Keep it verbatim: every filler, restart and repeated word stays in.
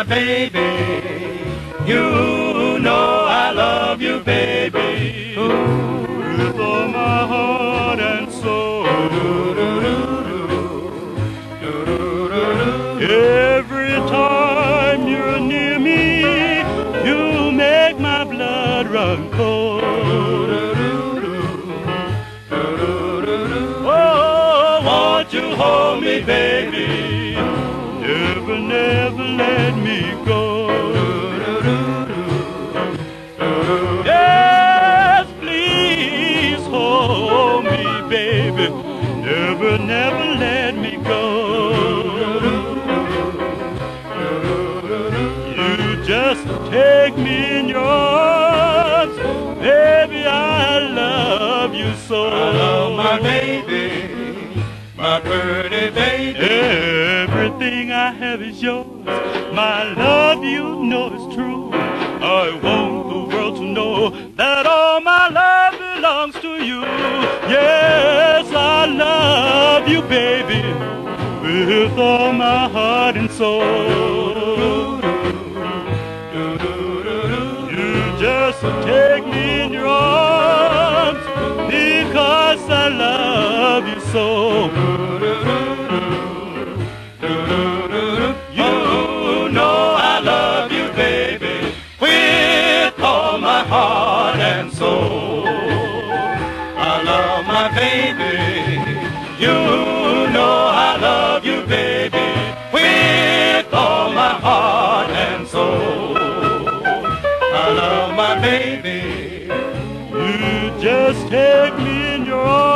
my baby. You know I love you, baby. Ooh, with all my heart and soul. Every time you're near me, you make my blood run cold. Oh, won't you hold me, baby? Never, never let me go. Yes, please hold me, baby. Never, never let me go. You just take me in your arms, baby, I love you so. I love my baby, my pretty baby. Everything I have is yours. My love, you know is true. I want the world to know that all my love belongs to you. Yes, I love you, baby, with all my heart and soul. You just take me in your arms because I love you so. You know I love you, baby, with all my heart and soul. I love my baby. You know I love you, baby, with all my heart and soul. I love my baby. You just take me in your arms.